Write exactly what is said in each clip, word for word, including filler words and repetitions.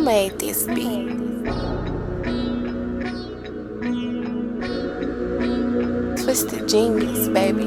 made this beat. Twisted Genius, baby.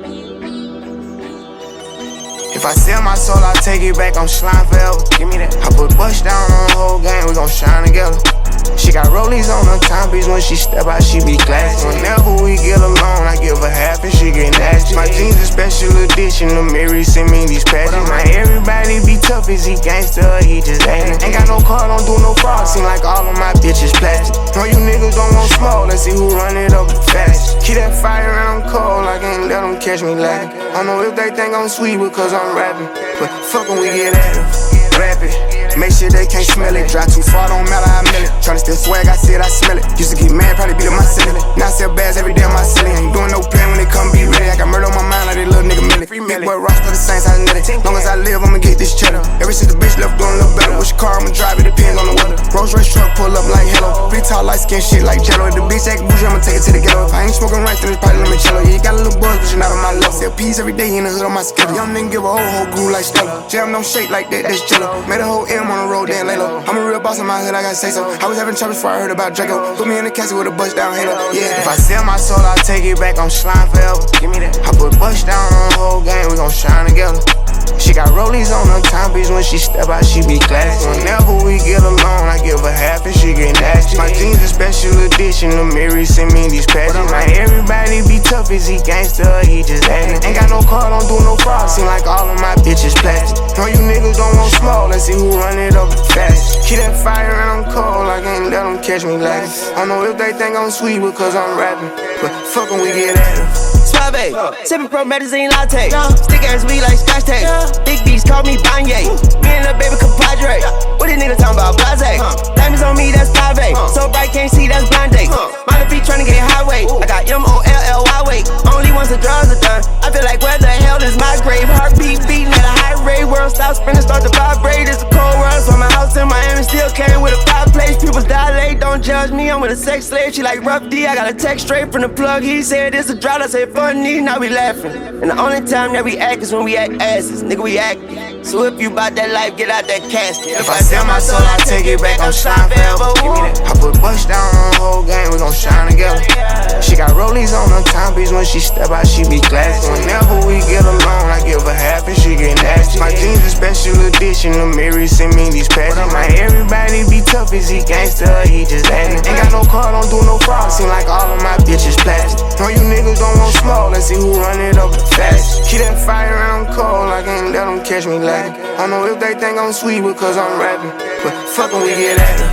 If I sell my soul, I take it back, I'm slime forever. Give me that. I put bust down on the whole game, we gon' shine together. She got rollies on her timepiece, when she step out, she be classy. Whenever we get alone, I give her half and she get nasty. My jeans a special edition, the Mary send me these patches. Man, everybody be tough, is he gangster or he just acting? Ain't got no car, don't do no fraud, seem like all of my bitches plastic. No, you niggas don't want smoke, let's see who run it up the fastest. Keep that fire and I'm cold, I can't let them catch me lacking. I don't know if they think I'm sweet because I'm rapping, but fuck when we get at it. Rap it, make sure they can't smell it. Drive too far, don't matter, I mill it. Tryna steal swag, I said I smell it. Used to get mad, probably beat up my silly. Now I sell bags every day on my silly. Ain't doing no plan when they come be ready. I got murder on my mind like that little nigga Millie. Big boy Ross for the Saints, I net it. Long as I live, I'ma get this cheddar. Ever since the bitch left, doing a little better. Which car I'ma drive, it depends on the weather. Rolls Royce truck pull up like hello. Pretty tall, light skin shit like jello. If the bitch act bougie, I'ma take it to the ghetto. If I ain't smoking rice, then it's probably limoncello. Yeah, you got a little buzz, but you're not on my level. Sell peas every day in the hood on my schedule. Young nigga give a whole whole groove like Stella. Jam don't shake like that, that's jello. Made a whole M on the road, then lay low. I'm a real boss in my hood, I gotta say so. I was having trouble before I heard about Draco. Put me in the casket with a bust down halo. Yeah. If I sell my soul, I take it back, I'm slime forever. Give me that. I put bust down on the whole game, we gon' shine together. She got rollies on her timepiece, when she step out, she be classy. Whenever we get alone, I give her half and she get nasty. My jeans a special edition, the Mary send me these patches. Man, everybody be tough, is he gangster or he just acting? Ain't got no car, don't do no fraud, seem like all of my bitches plastic. No, you niggas don't want smoke, let's see who run it up the fastest. Keep that fire and I'm cold, I can't let them catch me lacking. I don't know if they think I'm sweet because I'm rapping, but fuck when we get at it. Suave, sippin' pro medicine latte. Stick ass weed like scotch tape. Big beats call me Banye. Me and the baby compadre. What these niggas talking about? Blase. Diamonds on me, that's private. So bright, can't see, that's blind date. Minor feet tryna get highway. I got M O L L Y weight. Only once the drugs are done. I feel like where the hell is my grave? Heartbeat beating at a high rate. World stop spinning, start to vibrate. It's a cold world, so my house in Miami still came with a fireplace. People's dilate, don't judge me. I'm with a sex slave. She like rough D. I got a text straight from the plug. He said it's a drought. I said funny. Now we laughing. And the only time that we act is when we act asses. Nigga, we act. So if you bout that life, get out that casket. If I sell my soul, I take it back, I'm slime forever. Give me that. I put bust down on the whole game, we gon' shine together. She got rollies on her timepiece, when she step out, she be classy. Whenever we get alone, I give her half and she get nasty. My jeans a special edition, the Mary send me these patches. Man, everybody be tough, is he gangster or he just acting? Ain't got no car, don't do no fraud, seem like all of my bitches plastic. No, you niggas don't want smoke, let's see who run it up the fastest. Keep that fire and I'm cold, I can't let them catch me lacking. I don't know if they think I'm sweet because I'm rapping, but fuck when we get at it.